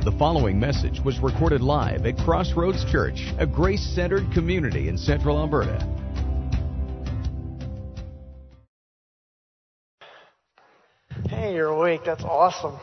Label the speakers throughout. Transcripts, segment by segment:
Speaker 1: The following message was recorded live at Crossroads Church, a grace-centered community in Central Alberta.
Speaker 2: Hey, you're awake. That's awesome.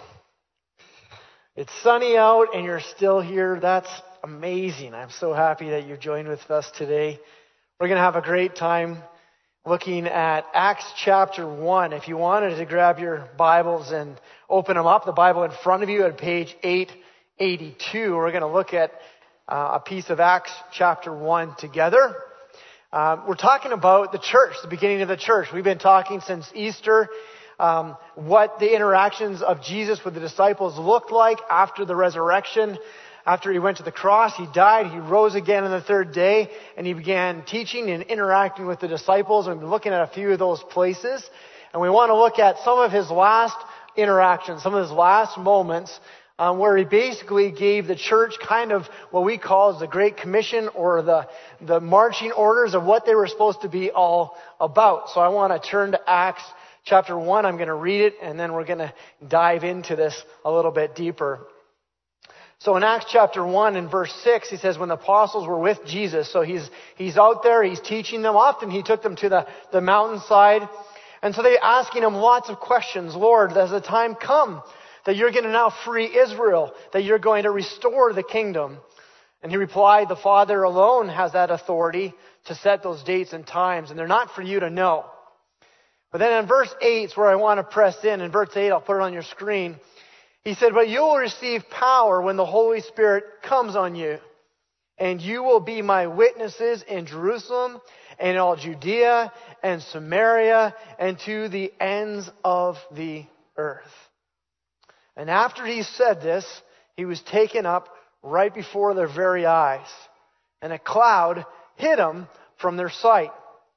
Speaker 2: It's sunny out and you're still here. That's amazing. I'm so happy that you joined with us today. We're going to have a great time looking at Acts chapter 1. If you wanted to grab your Bibles and open them up, the Bible in front of you at page 882, we're going to look at a piece of Acts chapter 1 together. We're talking about the church, the beginning of the church. We've been talking since Easter what the interactions of Jesus with the disciples looked like after the resurrection. After he went to the cross, he died, he rose again on the third day, and he began teaching and interacting with the disciples. And we've been looking at a few of those places. And we want to look at some of his last interactions, some of his last moments, where he basically gave the church kind of what we call as the Great Commission, or the marching orders of what they were supposed to be all about. So I want to turn to Acts chapter 1. I'm going to read it, and then we're going to dive into this a little bit deeper. So in Acts chapter 1 and verse 6, he says, when the apostles were with Jesus, so he's out there, he's teaching them. Often he took them to the mountainside. And so they're asking him lots of questions. Lord, has the time come that you're going to now free Israel, that you're going to restore the kingdom? And he replied, the Father alone has that authority to set those dates and times, and they're not for you to know. But then in verse 8 is where I want to press in. In verse 8, I'll put it on your screen. He said, but you will receive power when the Holy Spirit comes on you. And you will be my witnesses in Jerusalem and all Judea and Samaria and to the ends of the earth. And after he said this, he was taken up right before their very eyes. And a cloud hid him from their sight.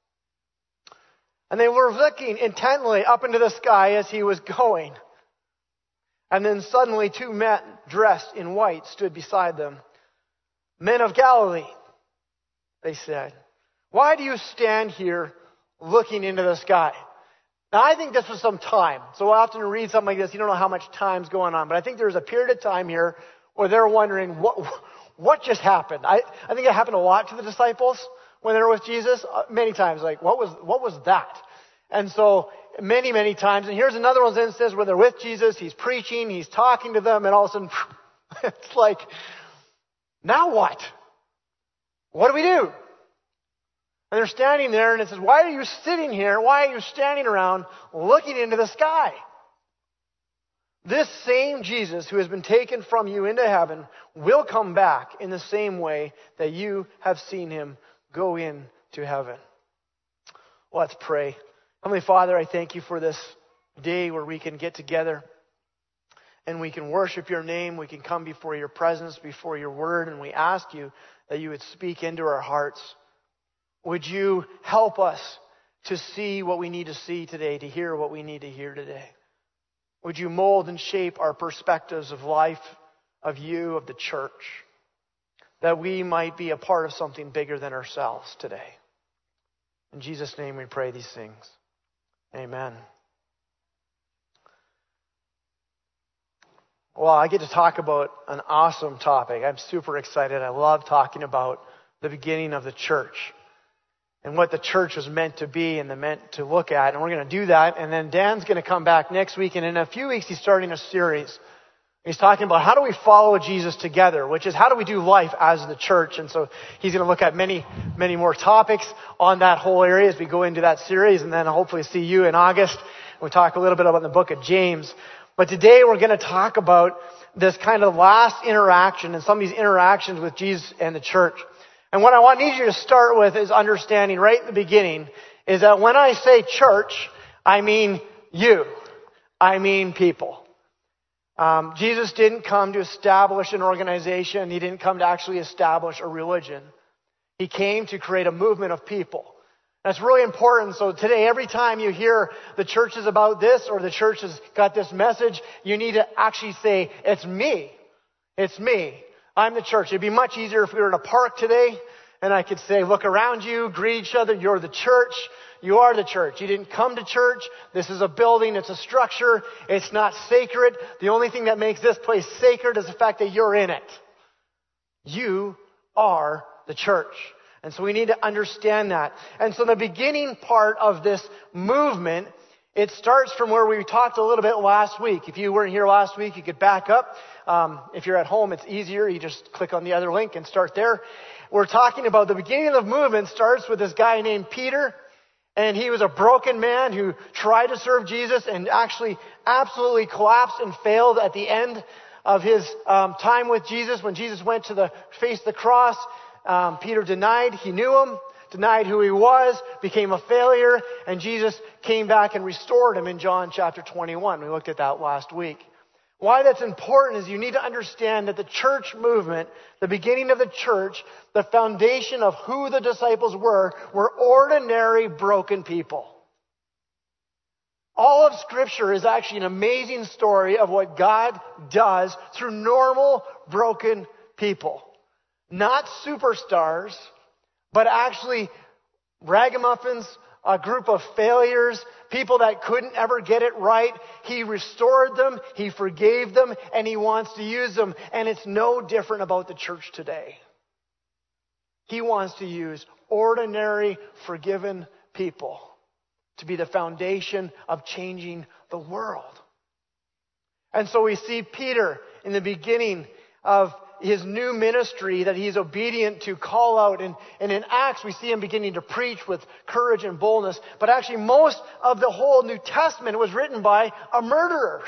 Speaker 2: And they were looking intently up into the sky as he was going. And then suddenly 2 men dressed in white stood beside them. Men of Galilee, they said, why do you stand here looking into the sky? Now I think this was some time. So often you read something like this, you don't know how much time's going on. But I think there's a period of time here where they're wondering, what just happened? I think it happened a lot to the disciples when they were with Jesus. Many times, like, what was that? And so many, many times. And here's another one that says where they're with Jesus, he's preaching, he's talking to them, and all of a sudden, it's like, now what? What do we do? And they're standing there, and it says, why are you sitting here? Why are you standing around looking into the sky? This same Jesus who has been taken from you into heaven will come back in the same way that you have seen him go into heaven. Let's pray. Heavenly Father, I thank you for this day where we can get together and we can worship your name. We can come before your presence, before your word, and we ask you that you would speak into our hearts. Would you help us to see what we need to see today, to hear what we need to hear today? Would you mold and shape our perspectives of life, of you, of the church, that we might be a part of something bigger than ourselves today? In Jesus' name we pray these things. Amen. Well, I get to talk about an awesome topic. I'm super excited. I love talking about the beginning of the church and what the church was meant to be and meant to look at. And we're going to do that. And then Dan's going to come back next week. And in a few weeks, he's starting a series. He's talking about how do we follow Jesus together, which is how do we do life as the church. And so he's going to look at many, many more topics on that whole area as we go into that series. And then I'll hopefully see you in August. We'll talk a little bit about the book of James. But today we're going to talk about this kind of last interaction and some of these interactions with Jesus and the church. And what I need you to start with is understanding right at the beginning is that when I say church, I mean you. I mean people. Jesus didn't come to establish an organization. He didn't come to actually establish a religion. He came to create a movement of people. That's really important. So today, every time you hear the church is about this or the church has got this message, you need to actually say, it's me. It's me. I'm the church. It'd be much easier if we were in a park today and I could say, look around you, greet each other. You're the church. you are the church. You didn't come to church. This is a building. It's a structure. It's not sacred. The only thing that makes this place sacred is the fact that you're in it. You are the church. And so we need to understand that. And so the beginning part of this movement, it starts from where we talked a little bit last week. If you weren't here last week, you could back up. If you're at home, it's easier. You just click on the other link and start there. We're talking about the beginning of the movement starts with this guy named Peter. And he was a broken man who tried to serve Jesus and actually absolutely collapsed and failed at the end of his time with Jesus. When Jesus went to face the cross, Peter denied he knew him, denied who he was, became a failure, and Jesus came back and restored him in John chapter 21. We looked at that last week. Why that's important is you need to understand that the church movement, the beginning of the church, the foundation of who the disciples were ordinary broken people. All of Scripture is actually an amazing story of what God does through normal, broken people. Not superstars, but actually ragamuffins, a group of failures, people that couldn't ever get it right. He restored them, He forgave them, and He wants to use them. And it's no different about the church today. He wants to use ordinary, forgiven people to be the foundation of changing the world. And so we see Peter in the beginning of his new ministry that he's obedient to call out. And in Acts, we see him beginning to preach with courage and boldness. But actually, most of the whole New Testament was written by a murderer.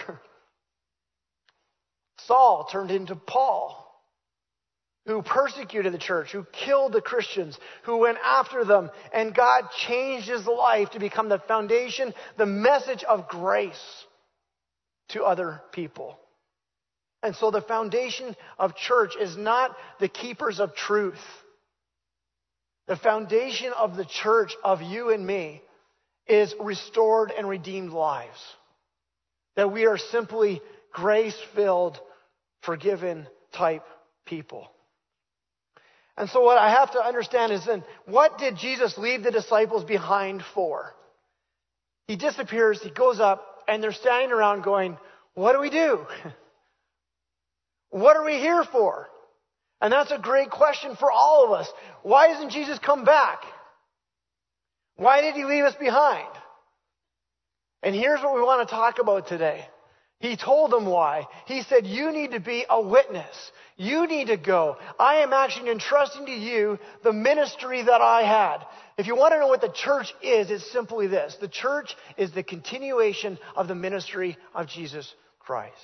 Speaker 2: Saul turned into Paul, who persecuted the church, who killed the Christians, who went after them. And God changed his life to become the foundation, the message of grace to other people. And so the foundation of church is not the keepers of truth. The foundation of the church, of you and me, is restored and redeemed lives. That we are simply grace-filled, forgiven type people. And so what I have to understand is then, what did Jesus leave the disciples behind for? He disappears, he goes up, and they're standing around going, what do we do? What are we here for? And that's a great question for all of us. Why doesn't Jesus come back? Why did He leave us behind? And here's what we want to talk about today. He told them why. He said, you need to be a witness. You need to go. I am actually entrusting to you the ministry that I had. If you want to know what the church is, it's simply this. The church is the continuation of the ministry of Jesus Christ.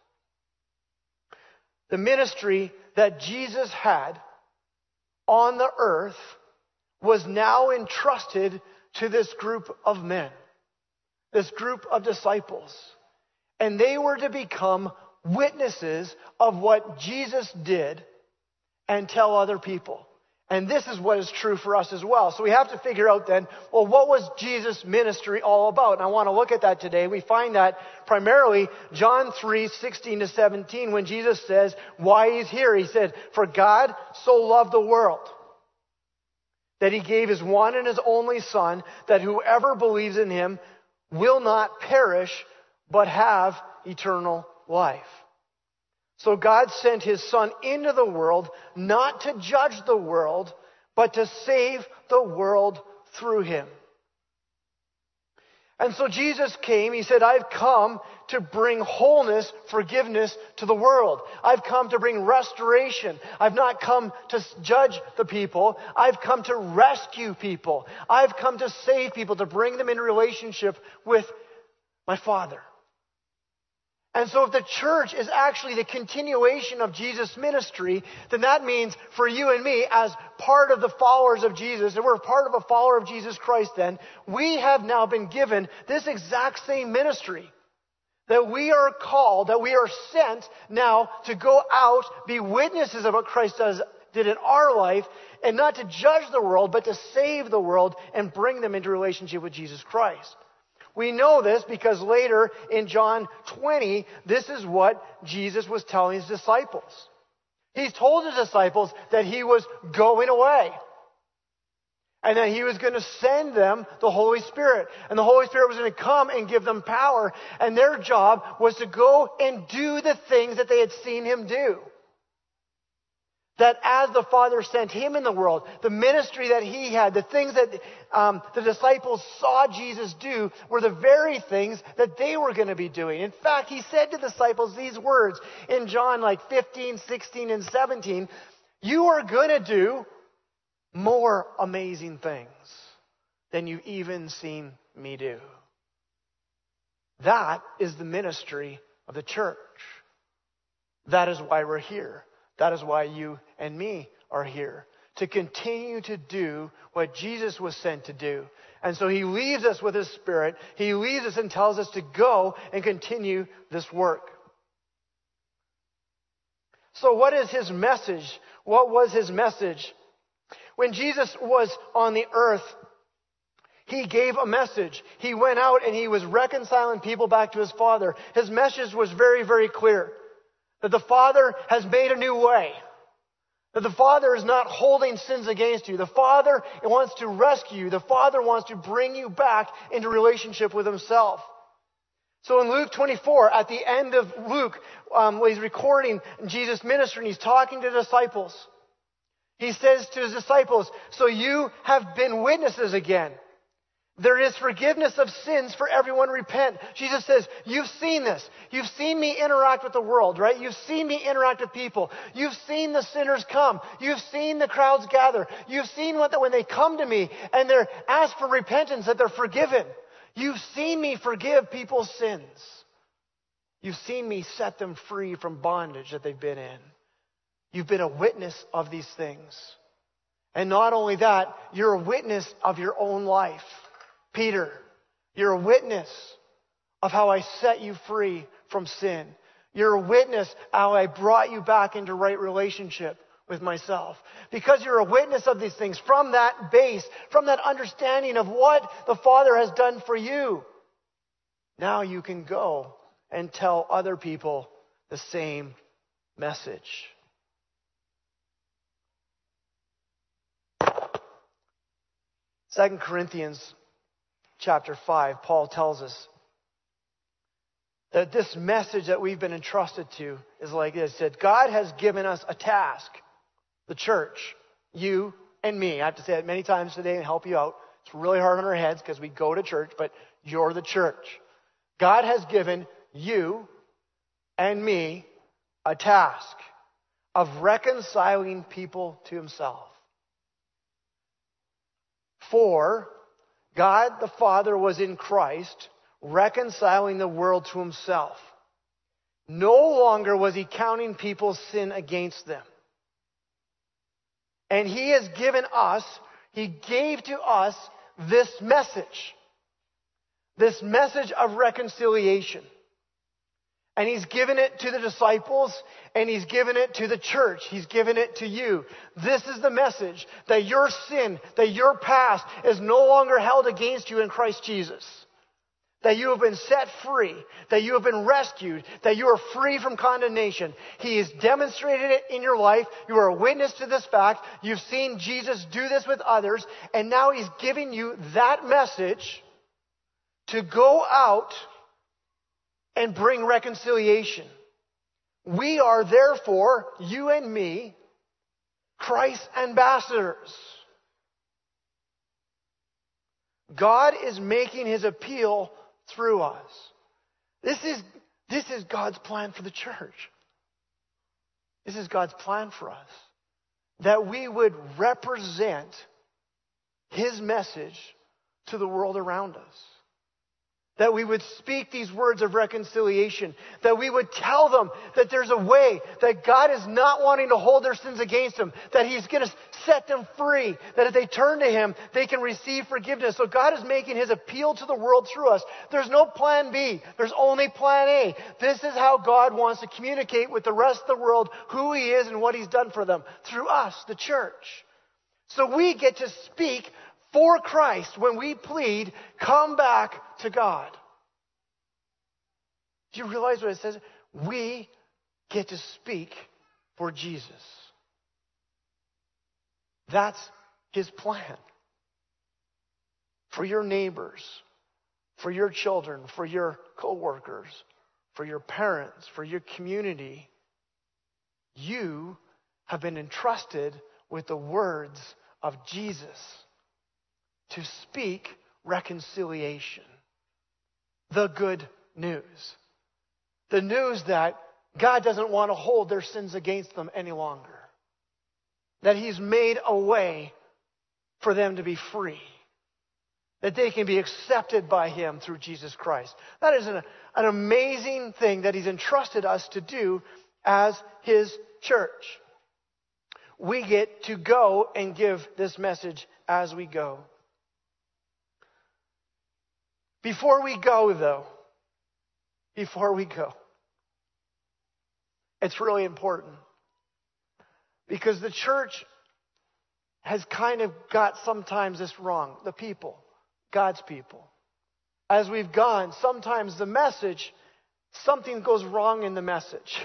Speaker 2: The ministry that Jesus had on the earth was now entrusted to this group of men, this group of disciples. And they were to become witnesses of what Jesus did and tell other people. And this is what is true for us as well. So we have to figure out then, well, what was Jesus' ministry all about? And I want to look at that today. We find that primarily John 3:16-17, when Jesus says why He's here. He said, for God so loved the world that He gave His one and His only Son, that whoever believes in Him will not perish, but have eternal life. So God sent His Son into the world, not to judge the world, but to save the world through Him. And so Jesus came, He said, I've come to bring wholeness, forgiveness to the world. I've come to bring restoration. I've not come to judge the people. I've come to rescue people. I've come to save people, to bring them in relationship with my Father. And so if the church is actually the continuation of Jesus' ministry, then that means for you and me, as part of the followers of Jesus, and we're part of a follower of Jesus Christ then, we have now been given this exact same ministry. That we are called, that we are sent now to go out, be witnesses of what Christ did in our life, and not to judge the world, but to save the world and bring them into relationship with Jesus Christ. We know this because later in John 20, this is what Jesus was telling His disciples. He told His disciples that He was going away. And that he was going to send them the Holy Spirit. And the Holy Spirit was going to come and give them power. And their job was to go and do the things that they had seen him do. That as the Father sent him in the world, the ministry that he had, the things that the disciples saw Jesus do were the very things that they were going to be doing. In fact, he said to the disciples these words in John 15, 16, and 17, "You are going to do more amazing things than you've even seen me do." That is the ministry of the church. That is why we're here. That is why you and me are here. To continue to do what Jesus was sent to do. And so he leaves us with his Spirit. He leaves us and tells us to go and continue this work. So what is his message? What was his message? When Jesus was on the earth, he gave a message. He went out and he was reconciling people back to his Father. His message was very, very clear. That the Father has made a new way. That the Father is not holding sins against you. The Father wants to rescue you. The Father wants to bring you back into relationship with himself. So in Luke 24, at the end of Luke, when he's recording Jesus' ministry and he's talking to the disciples, he says to his disciples, "So you have been witnesses again. There is forgiveness of sins for everyone repent." Jesus says, you've seen this. You've seen me interact with the world, right? You've seen me interact with people. You've seen the sinners come. You've seen the crowds gather. You've seen that when they come to me and they're asked for repentance, that they're forgiven. You've seen me forgive people's sins. You've seen me set them free from bondage that they've been in. You've been a witness of these things. And not only that, you're a witness of your own life. Peter, you're a witness of how I set you free from sin. You're a witness how I brought you back into right relationship with myself. Because you're a witness of these things, from that base, from that understanding of what the Father has done for you, now you can go and tell other people the same message. 2 Corinthians chapter 5, Paul tells us that this message that we've been entrusted to is like this. That God has given us a task. The church, you and me. I have to say it many times today and help you out. It's really hard on our heads because we go to church, but you're the church. God has given you and me a task of reconciling people to himself. For God the Father was in Christ, reconciling the world to himself. No longer was he counting people's sin against them. And he has given us, he gave to us this message of reconciliation. And he's given it to the disciples, and he's given it to the church. He's given it to you. This is the message, that your sin, that your past is no longer held against you in Christ Jesus. That you have been set free, that you have been rescued, that you are free from condemnation. He has demonstrated it in your life. You are a witness to this fact. You've seen Jesus do this with others, and now he's giving you that message to go out and bring reconciliation. We are therefore, you and me, Christ's ambassadors. God is making his appeal through us. This is God's plan for the church. This is God's plan for us. That we would represent his message to the world around us. That we would speak these words of reconciliation. That we would tell them that there's a way. That God is not wanting to hold their sins against them. That he's going to set them free. That if they turn to him, they can receive forgiveness. So God is making his appeal to the world through us. There's no plan B. There's only plan A. This is how God wants to communicate with the rest of the world who he is and what he's done for them. Through us, the church. So we get to speak for Christ when we plead, come back to God. Do you realize what it says? We get to speak for Jesus. That's his plan. for your neighbors, for your children, for your coworkers, for your parents, for your community. You have been entrusted with the words of Jesus to speak reconciliation. The good news. The news that God doesn't want to hold their sins against them any longer. That He's made a way for them to be free. That they can be accepted by Him through Jesus Christ. That is an amazing thing that He's entrusted us to do as His church. We get to go and give this message as we go. Before we go, though, it's really important. Because the church has kind of got sometimes this wrong. The people, God's people. As we've gone, sometimes the message, something goes wrong in the message.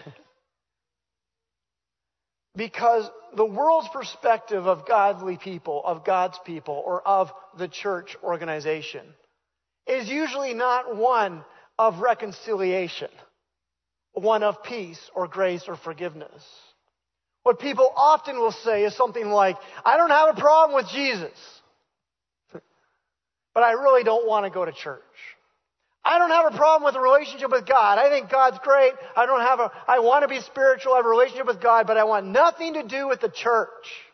Speaker 2: Because the world's perspective of godly people, of God's people, or of the church organization is usually not one of reconciliation, one of peace or grace or forgiveness. What people often will say is something like, I don't have a problem with Jesus, but I really don't want to go to church. I don't have a problem with a relationship with God. I think God's great. I want to be spiritual. I have a relationship with God, but I want nothing to do with the church.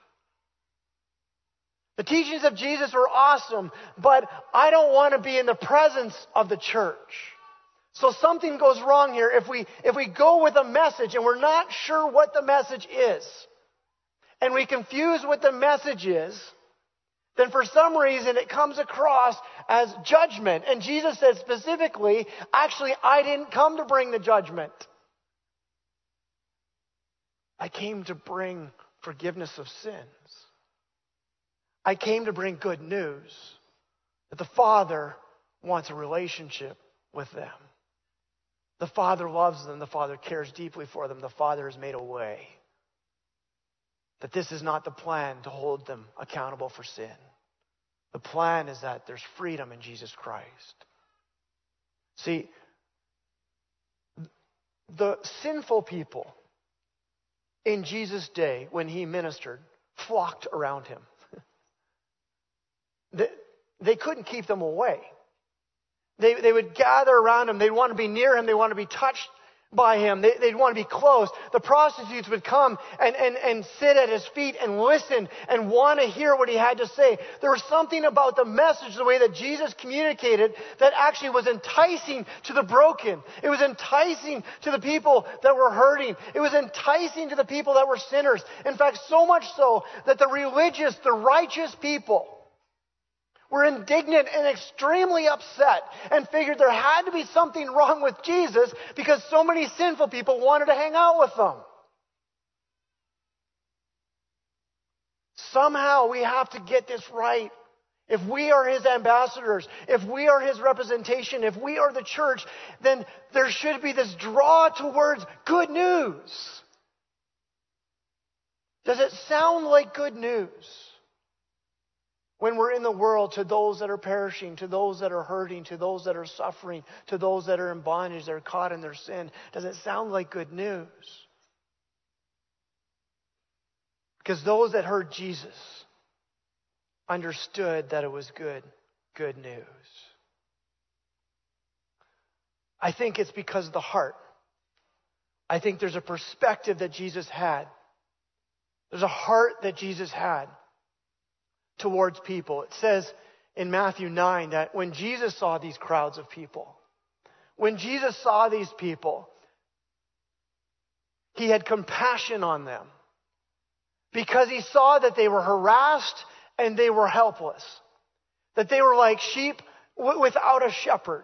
Speaker 2: The teachings of Jesus were awesome, but I don't want to be in the presence of the church. So something goes wrong here if we go with a message and we're not sure what the message is, and we confuse what the message is, then for some reason it comes across as judgment. And Jesus said specifically, actually, I didn't come to bring the judgment. I came to bring forgiveness of sins. I came to bring good news that the Father wants a relationship with them. The Father loves them. The Father cares deeply for them. The Father has made a way. That this is not the plan to hold them accountable for sin. The plan is that there's freedom in Jesus Christ. See, the sinful people in Jesus' day when He ministered flocked around Him. They couldn't keep them away. They would gather around Him. They'd want to be near Him. They want to be touched by Him. They'd want to be close. The prostitutes would come and sit at His feet and listen and want to hear what He had to say. There was something about the message, the way that Jesus communicated, that actually was enticing to the broken. It was enticing to the people that were hurting. It was enticing to the people that were sinners. In fact, so much so that the religious, the righteous people were indignant and extremely upset and figured there had to be something wrong with Jesus because so many sinful people wanted to hang out with them. Somehow we have to get this right. If we are His ambassadors, if we are His representation, if we are the church, then there should be this draw towards good news. Does it sound like good news? When we're in the world, to those that are perishing, to those that are hurting, to those that are suffering, to those that are in bondage, that are caught in their sin, does it sound like good news? Because those that heard Jesus understood that it was good news. I think it's because of the heart. I think there's a perspective that Jesus had. There's a heart that Jesus had towards people. It says in Matthew 9 that when Jesus saw these crowds of people, when Jesus saw these people, He had compassion on them because He saw that they were harassed and they were helpless, that they were like sheep without a shepherd.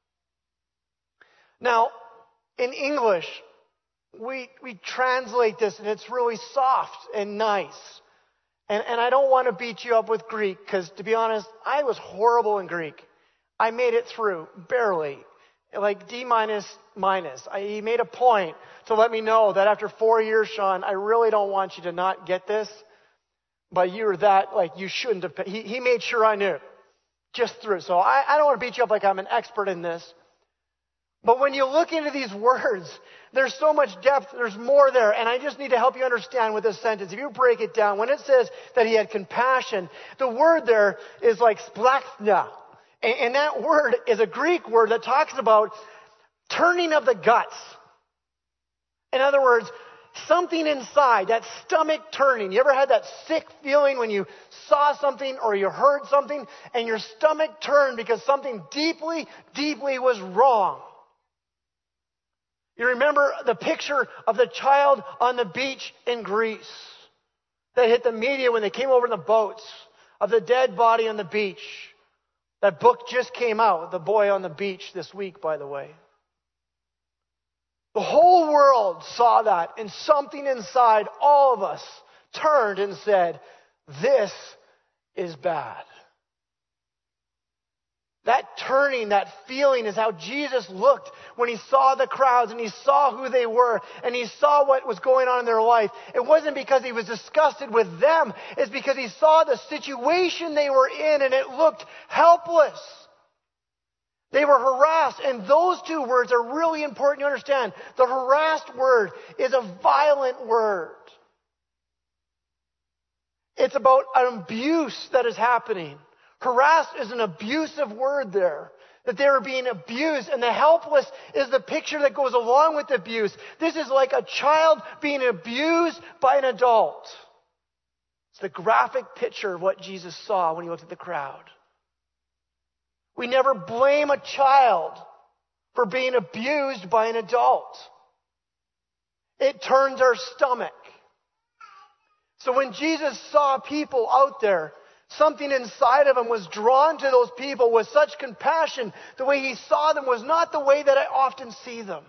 Speaker 2: Now, in English, we translate this and it's really soft and nice. And I don't want to beat you up with Greek because, to be honest, I was horrible in Greek. I made it through, barely. Like D-. He made a point to let me know that after 4 years, Sean, I really don't want you to not get this. But you were that, like, you shouldn't have. He made sure I knew. just through. So I don't want to beat you up like I'm an expert in this. But when you look into these words, there's so much depth, there's more there. And I just need to help you understand with this sentence. If you break it down, when it says that he had compassion, the word there is like splathna. And that word is a Greek word that talks about turning of the guts. In other words, something inside, that stomach turning. You ever had that sick feeling when you saw something or you heard something and your stomach turned because something deeply, deeply was wrong? You remember the picture of the child on the beach in Greece that hit the media when they came over in the boats, of the dead body on the beach. That book just came out, The Boy on the Beach, this week, by the way. The whole world saw that, and something inside all of us turned and said, this is bad. That turning, that feeling is how Jesus looked when he saw the crowds and he saw who they were and he saw what was going on in their life. It wasn't because he was disgusted with them. It's because he saw the situation they were in and it looked helpless. They were harassed, and those two words are really important to understand. The harassed word is a violent word. It's about an abuse that is happening. Harassed is an abusive word there. That they were being abused. And the helpless is the picture that goes along with abuse. This is like a child being abused by an adult. It's the graphic picture of what Jesus saw when he looked at the crowd. We never blame a child for being abused by an adult. It turns our stomach. So when Jesus saw people out there, something inside of him was drawn to those people with such compassion. The way he saw them was not the way that I often see them.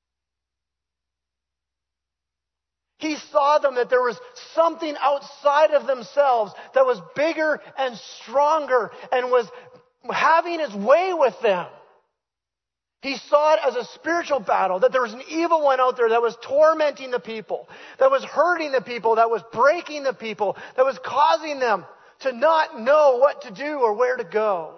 Speaker 2: He saw them that there was something outside of themselves that was bigger and stronger and was having its way with them. He saw it as a spiritual battle, that there was an evil one out there that was tormenting the people, that was hurting the people, that was breaking the people, that was causing them to not know what to do or where to go.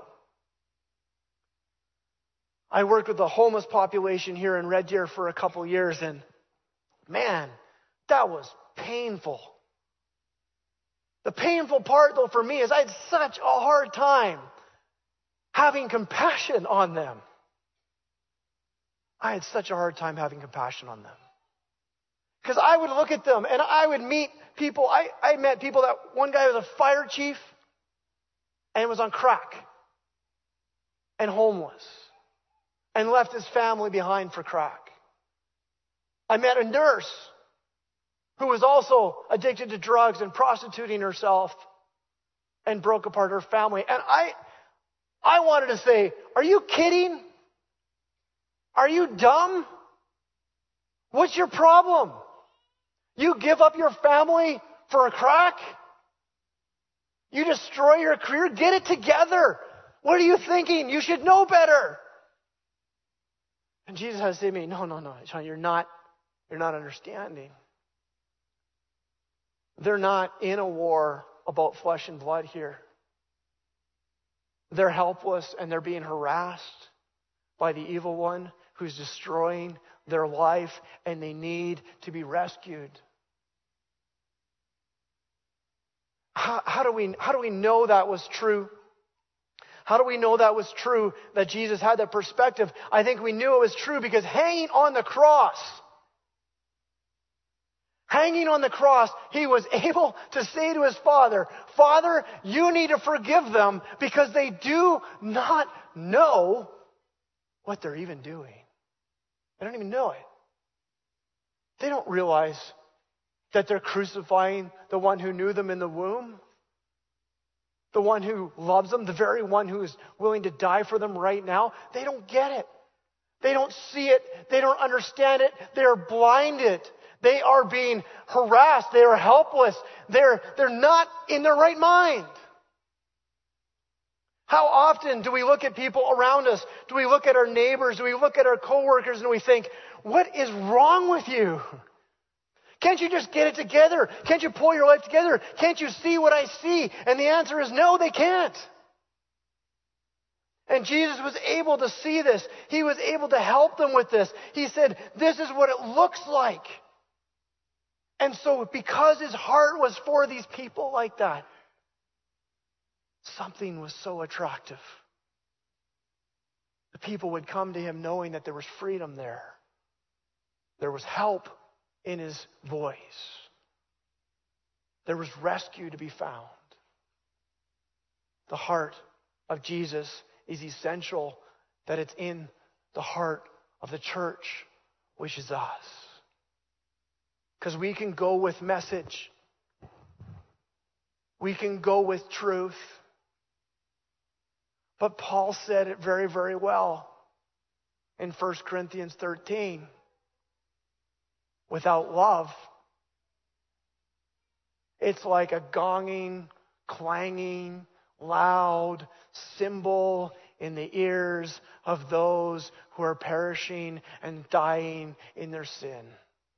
Speaker 2: I worked with the homeless population here in Red Deer for a couple years, and man, that was painful. The painful part, though, for me is I had such a hard time having compassion on them. I had such a hard time having compassion on them. Because I would look at them and I would meet people. I met people that one guy was a fire chief and was on crack and homeless and left his family behind for crack. I met a nurse who was also addicted to drugs and prostituting herself and broke apart her family. And I wanted to say, are you kidding? Are you dumb? What's your problem? You give up your family for a crack? You destroy your career? Get it together. What are you thinking? You should know better. And Jesus has to say to me, no, Sean, you're not understanding. They're not in a war about flesh and blood here. They're helpless and they're being harassed by the evil one who's destroying their life, and they need to be rescued. How do we know that was true? How do we know that was true, that Jesus had that perspective? I think we knew it was true because hanging on the cross, he was able to say to his Father, Father, you need to forgive them because they do not know what they're even doing. They don't even know it. They don't realize that they're crucifying the one who knew them in the womb, the one who loves them, the very one who is willing to die for them right now. They don't get it. They don't see it. They don't understand it. They are blinded. They are being harassed. They are helpless. They're not in their right mind. How often do we look at people around us? Do we look at our neighbors? Do we look at our coworkers and we think, what is wrong with you? Can't you just get it together? Can't you pull your life together? Can't you see what I see? And the answer is no, they can't. And Jesus was able to see this. He was able to help them with this. He said, this is what it looks like. And so because his heart was for these people like that, something was so attractive. The people would come to him knowing that there was freedom there. There was help in his voice. There was rescue to be found. The heart of Jesus is essential that it's in the heart of the church, which is us. Because we can go with message. We can go with truth. But Paul said it very, very well in 1 Corinthians 13. Without love, it's like a gonging, clanging, loud cymbal in the ears of those who are perishing and dying in their sin.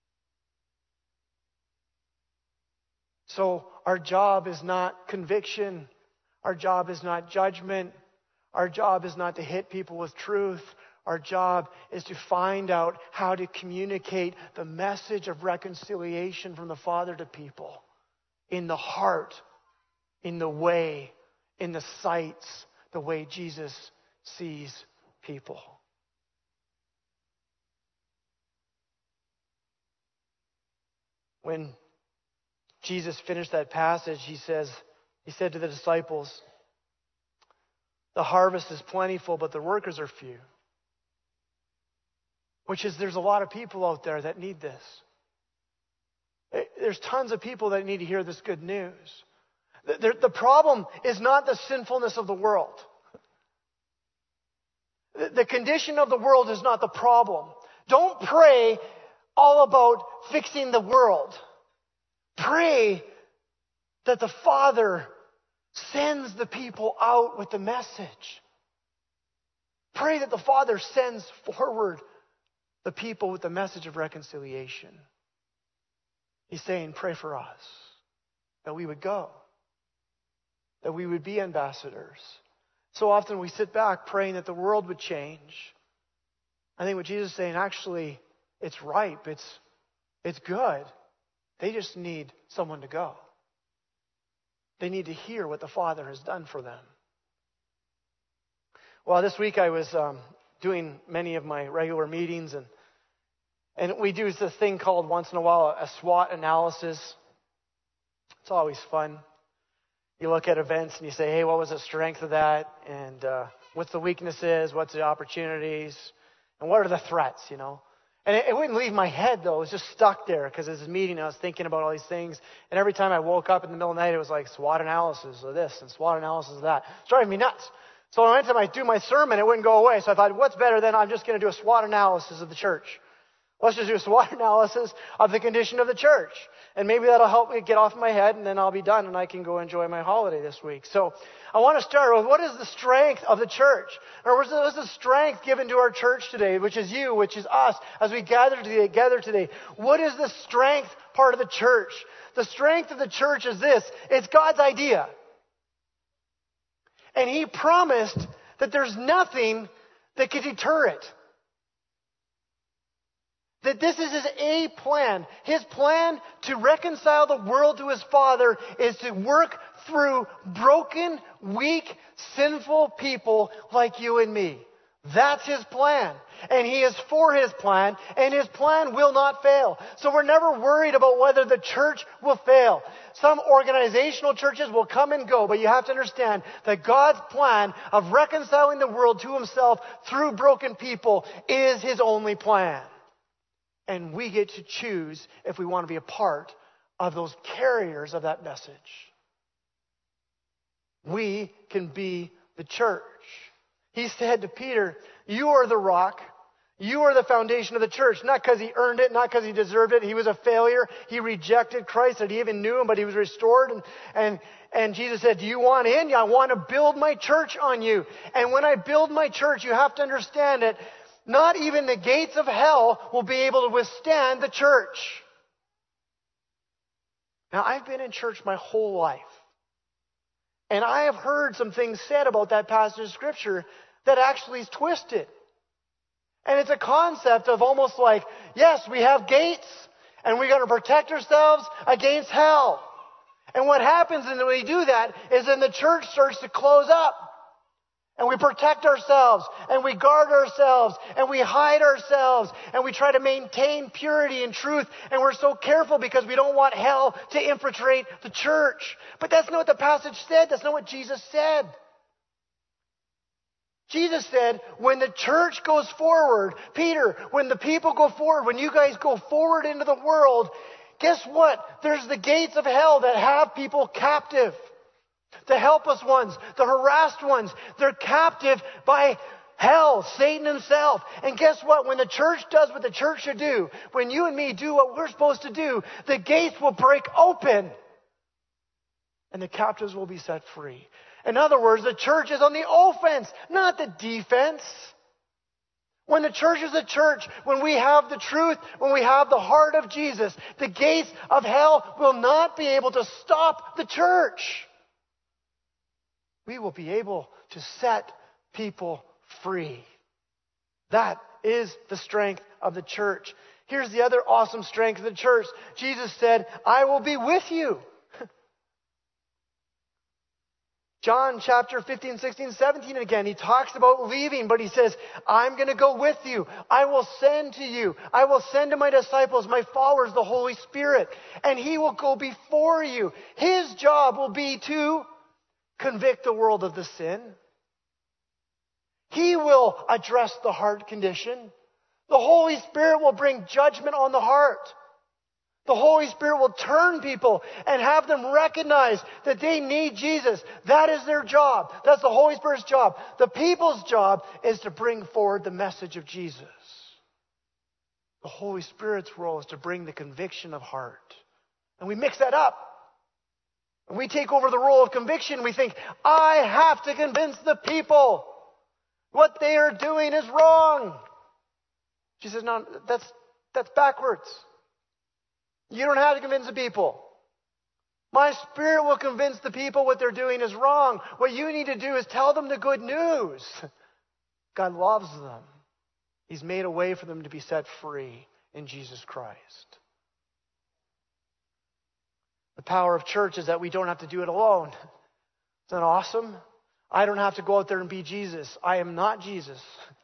Speaker 2: So our job is not conviction. Our job is not judgment. Our job is not to hit people with truth. Our job is to find out how to communicate the message of reconciliation from the Father to people in the heart, in the way, in the sights, the way Jesus sees people. When Jesus finished that passage, he said to the disciples, the harvest is plentiful, but the workers are few. Which is, there's a lot of people out there that need this. There's tons of people that need to hear this good news. The problem is not the sinfulness of the world. The condition of the world is not the problem. Don't pray all about fixing the world. Pray that the Father sends the people out with the message. Pray that the Father sends forward the people with the message of reconciliation. He's saying, pray for us, that we would go, that we would be ambassadors. So often we sit back praying that the world would change. I think what Jesus is saying, actually, it's ripe, it's good. They just need someone to go. They need to hear what the Father has done for them. Well, this week I was doing many of my regular meetings, and we do this thing called, once in a while, a SWOT analysis. It's always fun. You look at events and you say, hey, what was the strength of that? And what's the weaknesses? What's the opportunities? And what are the threats, you know? And it wouldn't leave my head, though. It was just stuck there because as a meeting, I was thinking about all these things. And every time I woke up in the middle of the night, it was like SWOT analysis of this and SWOT analysis of that. It's driving me nuts. So when I went to do my sermon, it wouldn't go away. So I thought, what's better than I'm just going to do a SWOT analysis of the church. Let's just do a SWOT analysis of the condition of the church. And maybe that'll help me get off my head, and then I'll be done, and I can go enjoy my holiday this week. So I want to start with, what is the strength of the church? Or what is the strength given to our church today, which is you, which is us, as we gather today? What is the strength part of the church? The strength of the church is this. It's God's idea. And He promised that there's nothing that could deter it. That this is His A plan. His plan to reconcile the world to His Father is to work through broken, weak, sinful people like you and me. That's His plan. And He is for His plan, and His plan will not fail. So we're never worried about whether the church will fail. Some organizational churches will come and go, but you have to understand that God's plan of reconciling the world to Himself through broken people is His only plan. And we get to choose if we want to be a part of those carriers of that message. We can be the church. He said to Peter, you are the rock. You are the foundation of the church. Not because he earned it, not because he deserved it. He was a failure. He rejected Christ, that he even knew Him, but he was restored. And Jesus said, do you want in? I want to build my church on you. And when I build my church, you have to understand that not even the gates of hell will be able to withstand the church. Now, I've been in church my whole life. And I have heard some things said about that passage of Scripture that actually is twisted. And it's a concept of almost like, yes, we have gates, and we're going to protect ourselves against hell. And what happens when we do that is then the church starts to close up. And we protect ourselves, and we guard ourselves, and we hide ourselves, and we try to maintain purity and truth, and we're so careful because we don't want hell to infiltrate the church. But that's not what the passage said. That's not what Jesus said. Jesus said, when the church goes forward, Peter, when the people go forward, when you guys go forward into the world, guess what? There's the gates of hell that have people captive. The helpless ones, the harassed ones, they're captive by hell, Satan himself. And guess what? When the church does what the church should do, when you and me do what we're supposed to do, the gates will break open and the captives will be set free. In other words, the church is on the offense, not the defense. When the church is a church, when we have the truth, when we have the heart of Jesus, the gates of hell will not be able to stop the church. We will be able to set people free. That is the strength of the church. Here's the other awesome strength of the church. Jesus said, I will be with you. John chapter 15, 16, 17 again. He talks about leaving, but he says, I'm going to go with you. I will send to you. I will send to my disciples, my followers, the Holy Spirit. And He will go before you. His job will be to convict the world of the sin. He will address the heart condition. The Holy Spirit will bring judgment on the heart. The Holy Spirit will turn people and have them recognize that they need Jesus. That is their job. That's the Holy Spirit's job. The people's job is to bring forward the message of Jesus. The Holy Spirit's role is to bring the conviction of heart. And we mix that up. And we take over the role of conviction. We think, I have to convince the people what they are doing is wrong. She says, no, that's backwards. You don't have to convince the people. My Spirit will convince the people what they're doing is wrong. What you need to do is tell them the good news. God loves them. He's made a way for them to be set free in Jesus Christ. The power of church is that we don't have to do it alone. Isn't that awesome? I don't have to go out there and be Jesus. I am not Jesus.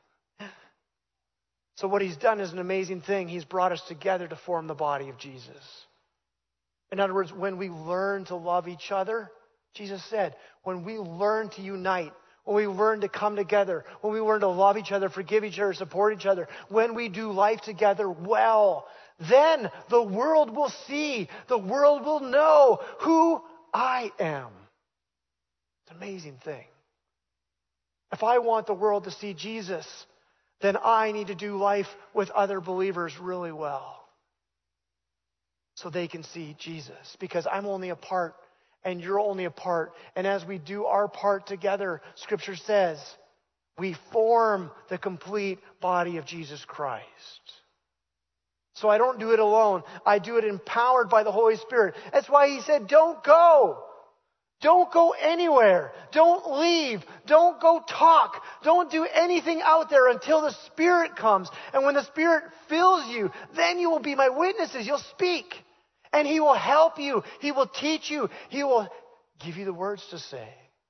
Speaker 2: So what He's done is an amazing thing. He's brought us together to form the body of Jesus. In other words, when we learn to love each other, Jesus said, when we learn to unite, when we learn to come together, when we learn to love each other, forgive each other, support each other, when we do life together well, then the world will see, the world will know who I am. It's an amazing thing. If I want the world to see Jesus, then I need to do life with other believers really well so they can see Jesus. Because I'm only a part and you're only a part. And as we do our part together, Scripture says, we form the complete body of Jesus Christ. So I don't do it alone. I do it empowered by the Holy Spirit. That's why He said, don't go. Don't go anywhere. Don't leave. Don't go talk. Don't do anything out there until the Spirit comes. And when the Spirit fills you, then you will be my witnesses. You'll speak. And He will help you. He will teach you. He will give you the words to say.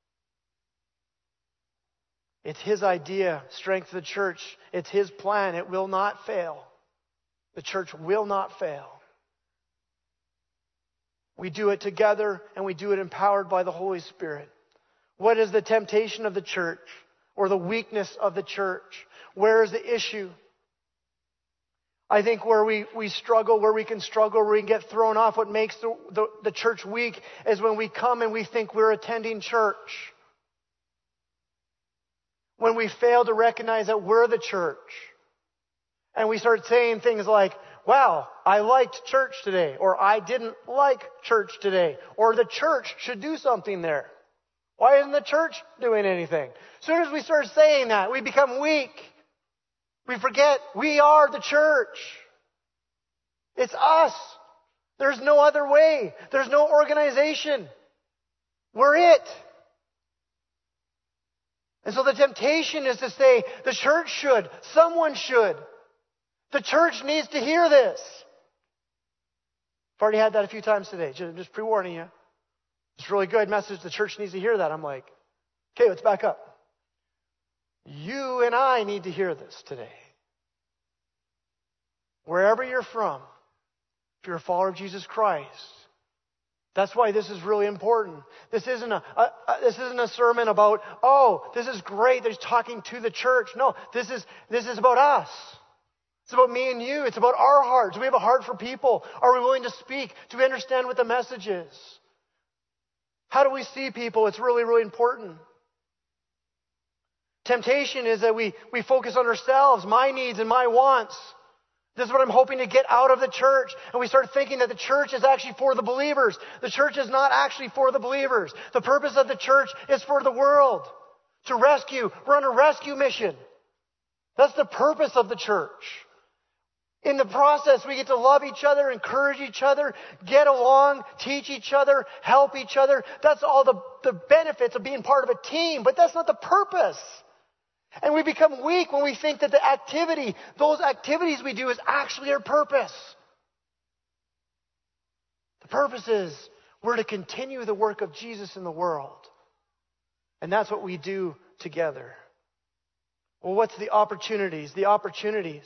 Speaker 2: It's His idea, strength of the church. It's His plan. It will not fail. The church will not fail. We do it together and we do it empowered by the Holy Spirit. What is the temptation of the church or the weakness of the church? Where is the issue? I think where we struggle, where we can struggle, where we can get thrown off, what makes the church weak is when we come and we think we're attending church. When we fail to recognize that we're the church. And we start saying things like, wow, I liked church today, or I didn't like church today, or the church should do something there. Why isn't the church doing anything? As soon as we start saying that, we become weak. We forget we are the church. It's us. There's no other way. There's no organization. We're it. And so the temptation is to say, the church should, someone should. The church needs to hear this. I've already had that a few times today, just pre-warning you. It's a really good message. The church needs to hear that. I'm like, okay, let's back up. You and I need to hear this today. Wherever you're from, if you're a follower of Jesus Christ, that's why this is really important. This isn't a sermon about, oh, this is great, there's talking to the church. No, this is about us. It's about me and you. It's about our hearts. Do we have a heart for people? Are we willing to speak? Do we understand what the message is? How do we see people? It's really, really important. Temptation is that we focus on ourselves, my needs and my wants. This is what I'm hoping to get out of the church. And we start thinking that the church is actually for the believers. The church is not actually for the believers. The purpose of the church is for the world. To rescue. We're on a rescue mission. That's the purpose of the church. In the process, we get to love each other, encourage each other, get along, teach each other, help each other. That's all the benefits of being part of a team. But that's not the purpose. And we become weak when we think that those activities we do is actually our purpose. The purpose is we're to continue the work of Jesus in the world. And that's what we do together. Well, what's the opportunities? The opportunities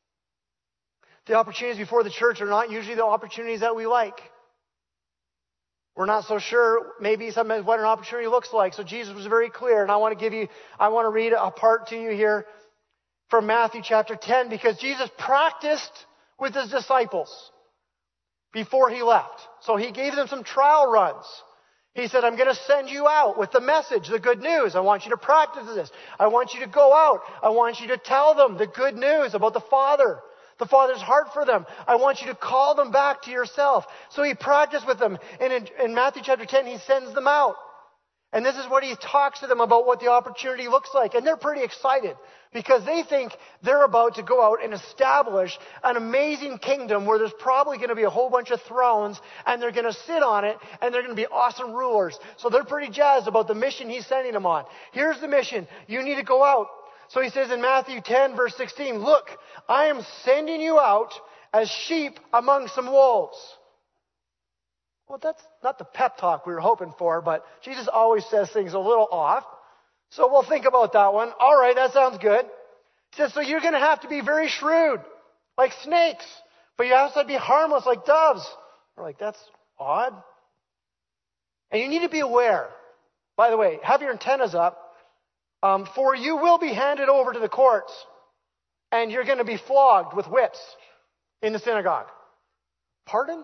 Speaker 2: before the church are not usually the opportunities that we like. We're not so sure maybe sometimes what an opportunity looks like. So Jesus was very clear. And I want to read a part to you here from Matthew chapter 10, because Jesus practiced with his disciples before he left. So he gave them some trial runs. He said, I'm going to send you out with the message, the good news. I want you to practice this. I want you to go out. I want you to tell them the good news about the Father. The Father's heart for them. I want you to call them back to yourself. So he practiced with them. And in Matthew chapter 10, he sends them out. And this is what he talks to them about what the opportunity looks like. And they're pretty excited because they think they're about to go out and establish an amazing kingdom where there's probably going to be a whole bunch of thrones and they're going to sit on it and they're going to be awesome rulers. So they're pretty jazzed about the mission he's sending them on. Here's the mission. You need to go out. So he says in Matthew 10, verse 16, look, I am sending you out as sheep among some wolves. Well, that's not the pep talk we were hoping for, but Jesus always says things a little off. So we'll think about that one. All right, that sounds good. He says, so you're going to have to be very shrewd, like snakes, but you also have to be harmless, like doves. We're like, that's odd. And you need to be aware. By the way, have your antennas up. For you will be handed over to the courts, and you're going to be flogged with whips in the synagogue. Pardon?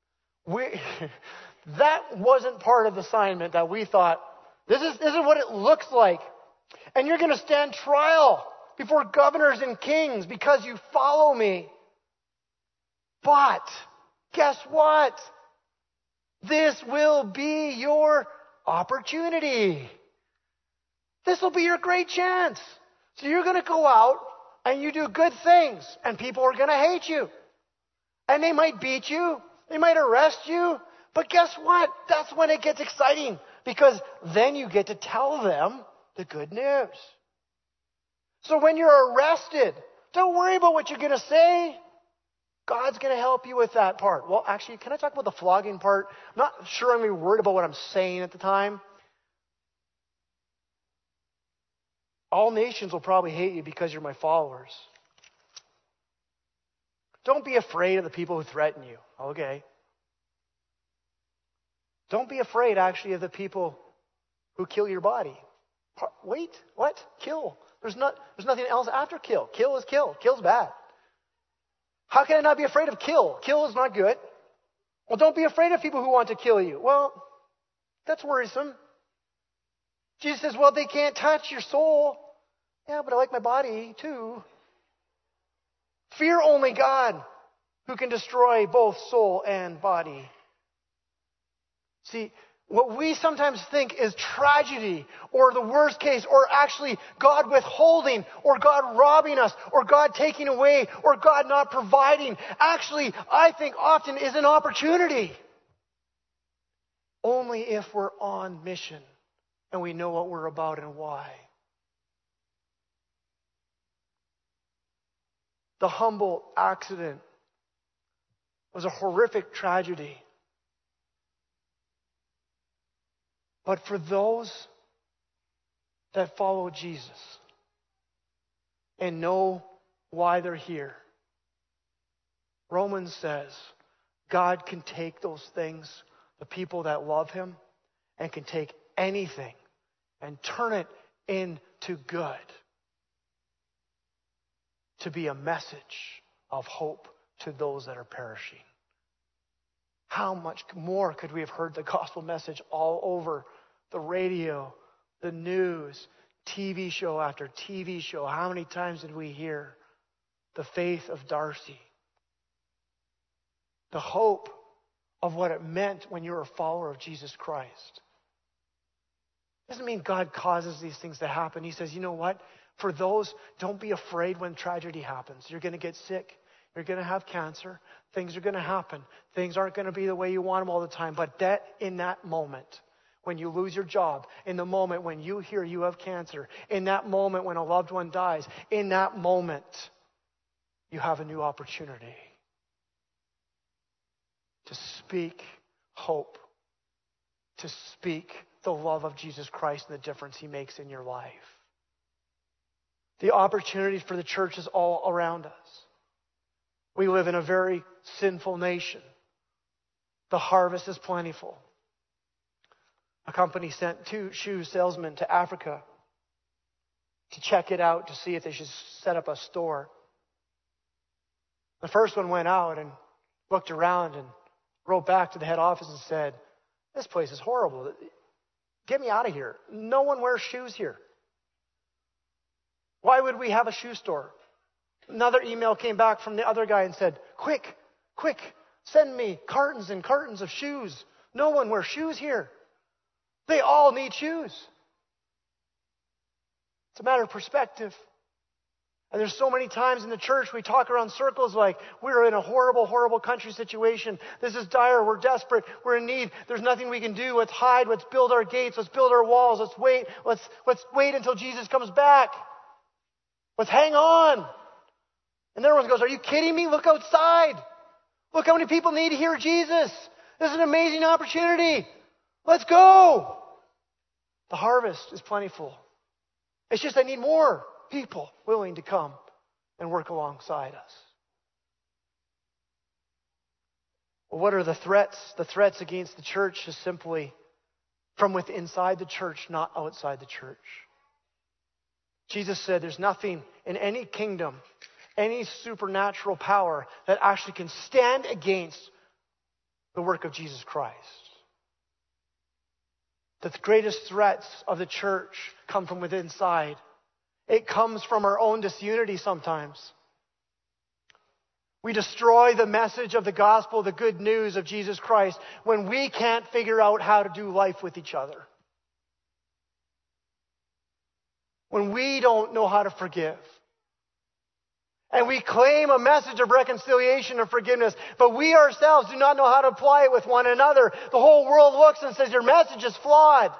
Speaker 2: That wasn't part of the assignment that we thought, this is what it looks like. And you're going to stand trial before governors and kings because you follow me. But, guess what? This will be your opportunity. This will be your great chance. So you're going to go out and you do good things and people are going to hate you. And they might beat you. They might arrest you. But guess what? That's when it gets exciting because then you get to tell them the good news. So when you're arrested, don't worry about what you're going to say. God's going to help you with that part. Well, actually, can I talk about the flogging part? I'm not sure I'm really worried about what I'm saying at the time. All nations will probably hate you because you're my followers. Don't be afraid of the people who threaten you, okay? Don't be afraid, actually, of the people who kill your body. Wait, what? Kill. There's nothing else after kill. Kill is kill. Kill's bad. How can I not be afraid of kill? Kill is not good. Well, don't be afraid of people who want to kill you. Well, that's worrisome. Jesus says, well, they can't touch your soul. Yeah, but I like my body too. Fear only God, who can destroy both soul and body. See, what we sometimes think is tragedy or the worst case or actually God withholding or God robbing us or God taking away or God not providing, actually, I think often is an opportunity. Only if we're on mission and we know what we're about and why. the Humboldt accident was a horrific tragedy. But for those that follow Jesus and know why they're here, Romans says God can take those things, the people that love Him, and can take anything and turn it into good, to be a message of hope to those that are perishing. How much more could we have heard the gospel message all over the radio, the news, TV show after TV show? How many times did we hear the faith of Darcy? The hope of what it meant when you were a follower of Jesus Christ. Doesn't mean God causes these things to happen. He says, you know what? For those, don't be afraid when tragedy happens. You're going to get sick. You're going to have cancer. Things are going to happen. Things aren't going to be the way you want them all the time. But that in that moment, when you lose your job, in the moment when you hear you have cancer, in that moment when a loved one dies, in that moment, you have a new opportunity to speak hope, to speak the love of Jesus Christ and the difference He makes in your life. The opportunities for the church is all around us. We live in a very sinful nation. The harvest is plentiful. A company sent 2 shoe salesmen to Africa to check it out to see if they should set up a store. The first one went out and looked around and wrote back to the head office and said, "This place is horrible. Get me out of here. No one wears shoes here. Why would we have a shoe store?" Another email came back from the other guy and said, quick, send me cartons and cartons of shoes. No one wears shoes here. They all need shoes. It's a matter of perspective. And there's so many times in the church we talk around circles like we're in a horrible, horrible country situation. This is dire. We're desperate. We're in need. There's nothing we can do. Let's hide. Let's build our gates. Let's build our walls. Let's wait. Let's wait until Jesus comes back. Let's hang on. And then everyone goes, "Are you kidding me? Look outside. Look how many people need to hear Jesus. This is an amazing opportunity. Let's go." The harvest is plentiful. It's just I need more people willing to come and work alongside us. Well, what are the threats? The threats against the church is simply from within inside the church, not outside the church. Jesus said there's nothing in any kingdom, any supernatural power that actually can stand against the work of Jesus Christ. The greatest threats of the church come from within inside. It comes from our own disunity sometimes. We destroy the message of the gospel, the good news of Jesus Christ, when we can't figure out how to do life with each other. When we don't know how to forgive. And we claim a message of reconciliation and forgiveness, but we ourselves do not know how to apply it with one another. The whole world looks and says, your message is flawed.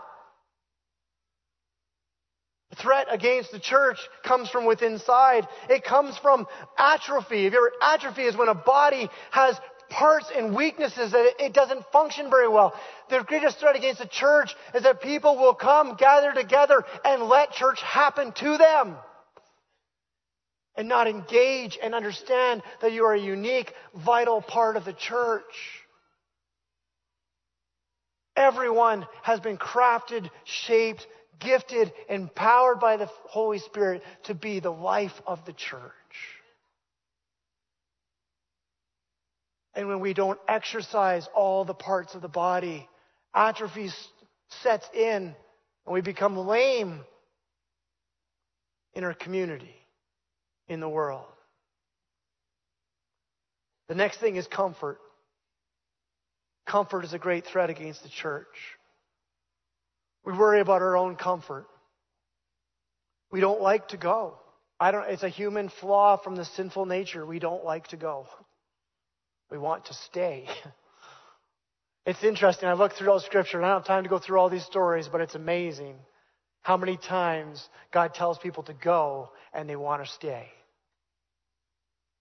Speaker 2: The threat against the church comes from within inside. It comes from atrophy. Atrophy is when a body has parts and weaknesses that it doesn't function very well. The greatest threat against the church is that people will come, gather together, and let church happen to them. And not engage and understand that you are a unique, vital part of the church. Everyone has been crafted, shaped, gifted, empowered by the Holy Spirit to be the life of the church. And when we don't exercise all the parts of the body, atrophy sets in and we become lame in our community, in the world. The next thing is comfort. Comfort is a great threat against the church. We worry about our own comfort. We don't like to go. It's a human flaw from the sinful nature. We don't like to go. We want to stay. It's interesting. I looked through all Scripture, and I don't have time to go through all these stories, but it's amazing how many times God tells people to go and they want to stay.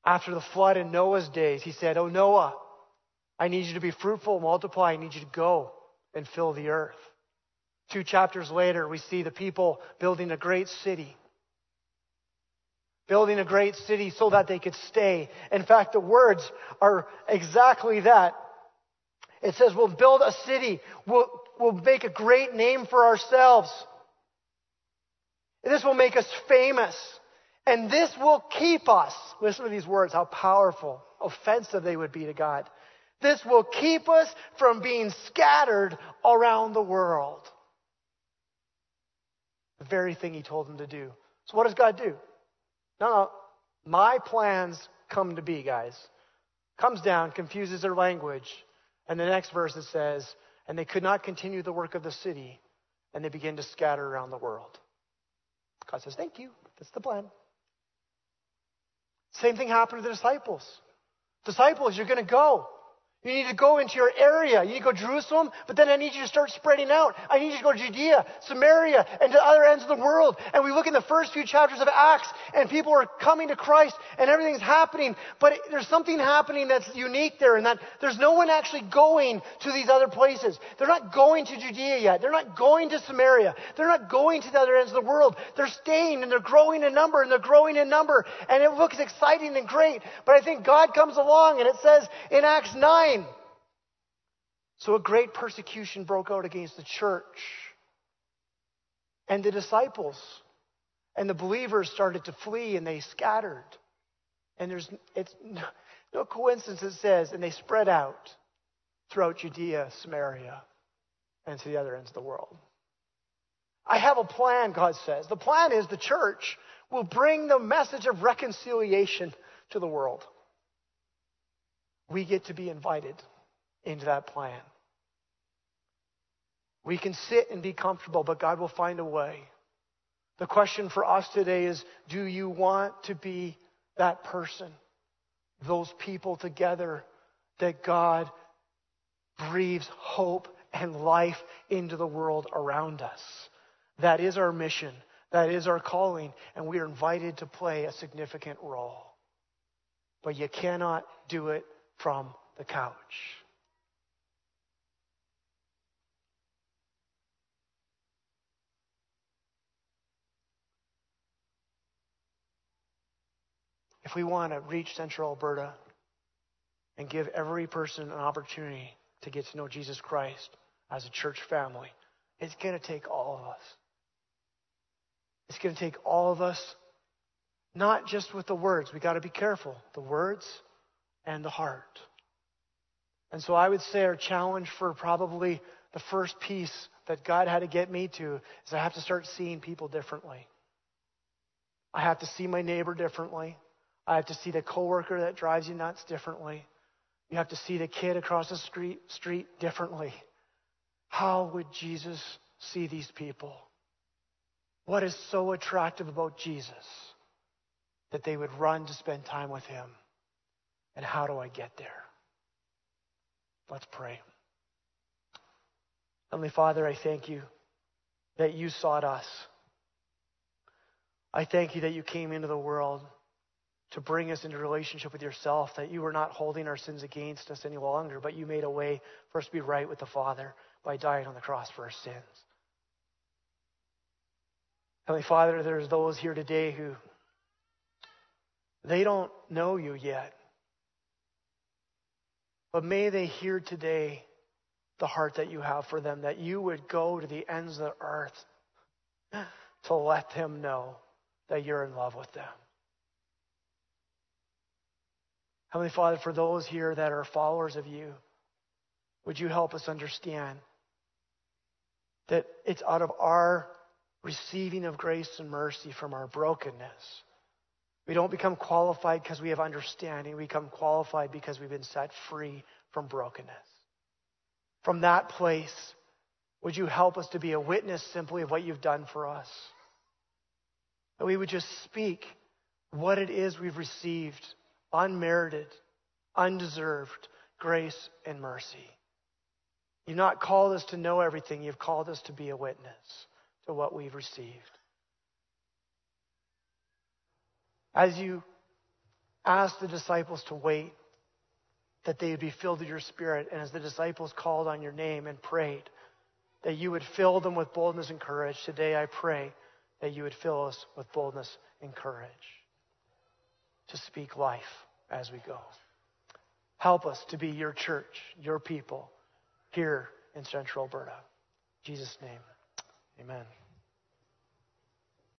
Speaker 2: After the flood in Noah's days, he said, "Oh, Noah, I need you to be fruitful, multiply. I need you to go and fill the earth." 2 chapters later, we see the people building a great city. Building a great city so that they could stay. In fact, the words are exactly that. It says, we'll build a city. We'll make a great name for ourselves. This will make us famous. And this will keep us. Listen to these words, how powerful, offensive they would be to God. This will keep us from being scattered around the world. The very thing he told them to do. So what does God do? No. My plans come to be, guys. Comes down, confuses their language. And the next verse it says, and they could not continue the work of the city, and they began to scatter around the world. God says, thank you. That's the plan. Same thing happened to the disciples. Disciples, you're going to go. You need to go into your area. You need to go to Jerusalem, but then I need you to start spreading out. I need you to go to Judea, Samaria, and to other ends of the world. And we look in the first few chapters of Acts, and people are coming to Christ, and everything's happening. But there's something happening that's unique there, in that there's no one actually going to these other places. They're not going to Judea yet. They're not going to Samaria. They're not going to the other ends of the world. They're staying, and they're growing in number, and they're growing in number. And it looks exciting and great. But I think God comes along, and it says in Acts 9, so a great persecution broke out against the church and the disciples. And the believers started to flee and they scattered. And it's no coincidence it says, and they spread out throughout Judea, Samaria, and to the other ends of the world. I have a plan, God says. The plan is the church will bring the message of reconciliation to the world. We get to be invited into that plan. We can sit and be comfortable, but God will find a way. The question for us today is, do you want to be that person, those people together that God breathes hope and life into the world around us? That is our mission. That is our calling, and we are invited to play a significant role. But you cannot do it from the couch. If we want to reach Central Alberta and give every person an opportunity to get to know Jesus Christ as a church family, it's going to take all of us. It's going to take all of us, not just with the words. We got to be careful. The words and the heart. And so I would say our challenge for probably the first piece that God had to get me to is I have to start seeing people differently. I have to see my neighbor differently. I have to see the coworker that drives you nuts differently. You have to see the kid across the street differently. How would Jesus see these people? What is so attractive about Jesus that they would run to spend time with him? And how do I get there? Let's pray. Heavenly Father, I thank you that you sought us. I thank you that you came into the world to bring us into relationship with yourself, that you were not holding our sins against us any longer, but you made a way for us to be right with the Father by dying on the cross for our sins. Heavenly Father, there's those here today who they don't know you yet. But may they hear today the heart that you have for them, that you would go to the ends of the earth to let them know that you're in love with them. Heavenly Father, for those here that are followers of you, would you help us understand that it's out of our receiving of grace and mercy from our brokenness. We don't become qualified because we have understanding. We become qualified because we've been set free from brokenness. From that place, would you help us to be a witness simply of what you've done for us? That we would just speak what it is we've received, unmerited, undeserved grace and mercy. You've not called us to know everything. You've called us to be a witness to what we've received. As you asked the disciples to wait, that they would be filled with your Spirit. And as the disciples called on your name and prayed, that you would fill them with boldness and courage. Today I pray that you would fill us with boldness and courage to speak life as we go. Help us to be your church, your people, here in Central Alberta. In Jesus' name, amen.